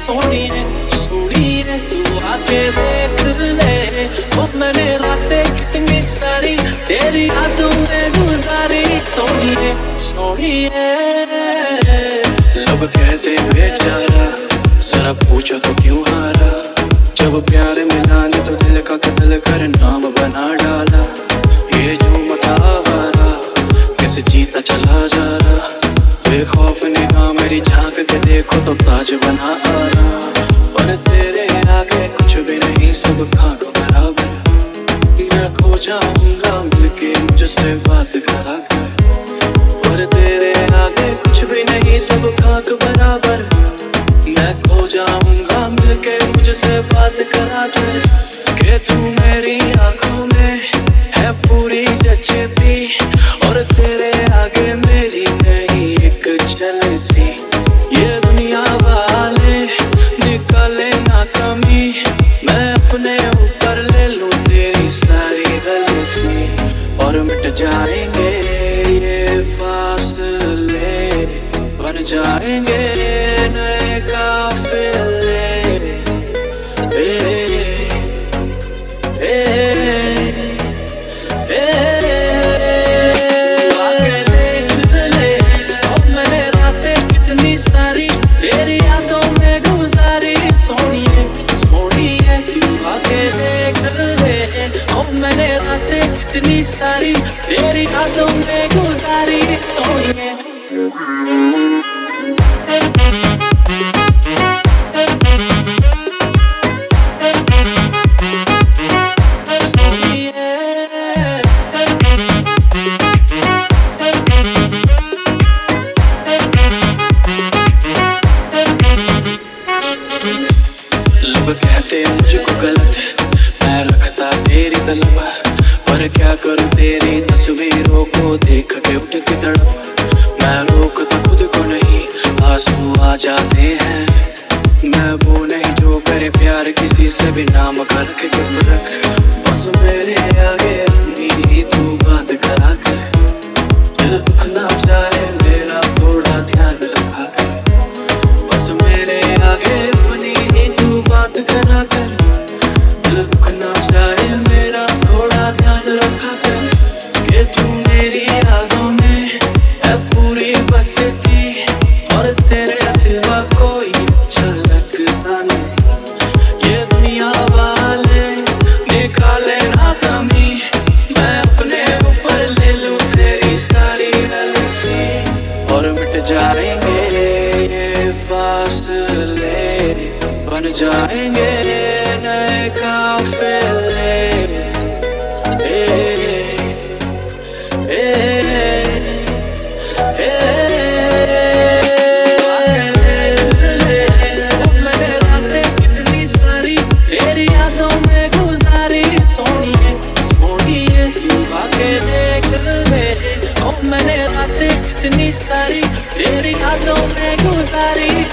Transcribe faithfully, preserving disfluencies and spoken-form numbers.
सोनिए सोनिए तू आके देख ले, वो मैंने रातें कितनी सारी तेरी यादों में गुजारी। सोनिए सोनिए लोग कहते बेचारा, जरा पूछो तो क्यों हारा, जब प्यार मिला ने तो दिल का कत्ल कर नाम बना डाला। ये जो मतावारा कैसे जीता चला जा रहा, बेखौफ निगाह मेरी झांक के देखो तो ताज बना आ रहा। पर तेरे आगे कुछ भी नहीं, सब खाक बराबर, मैं खो जाऊंगा मिलके मुझसे बात करा कर। पर तेरे आगे कुछ भी नहीं, सब खाक बराबर, मैं खो जाऊंगा मिलके मुझसे बात करा कर। कि तू मेरी आंखों में है पूरी जचती, और तेरे आगे मेरी नहीं एक चलती। ये दुनिया वाले निकाले ना कमी, मैं अपने ऊपर ले लूं तेरी सारी गलती। और मिट जाएंगे ये फासले, बन जाएंगे नए काफिले। ए, ए, ए, आके देख ले, और मैंने रातें कितनी सारी तेरी यादों में गुजारी। सोनिए सोनिए तू आके देख ले, और मैंने रातें कितनी सारी तेरी यादों में गुजारी। सोनिए लोग कहते मुझको गलत, मैं रखता तेरी तलब, पर क्या करूं तेरी तस्वीरों को देख के उठ के तड़प। मैं रोकता खुद को नहीं, आंसू आ जाते हैं। मैं वो नहीं जो करे प्यार किसी से भी नाम करके चुप रख। बस मेरे आगे अपनी तू बात करा कर, दिल दुखना चाहे मेरा थोड़ा ध्यान रखा कर। बस मेरे आगे अपनी तू बात करा कर, दिल दुखना चाहे मेरा थोड़ा ध्यान रखा कर। कि तू मेरी यादों में है पूरी बसती, और तेरे सिवा कोई अच्छा लगता नहीं। ये दुनिया वाले निकाले ना कमी, मैं अपने ऊपर ले लूं तेरी सारी गलती। और मिट जाएंगे ये फासले, बन जाएंगे नए काफिले। ए, ए, ए, मैंने रातें कितनी सारी तेरी यादों में गुजारी। सोनिए सोनिए तू आके देख ले, और मैंने रातें कितनी सारी तेरी यादों में गुजारी।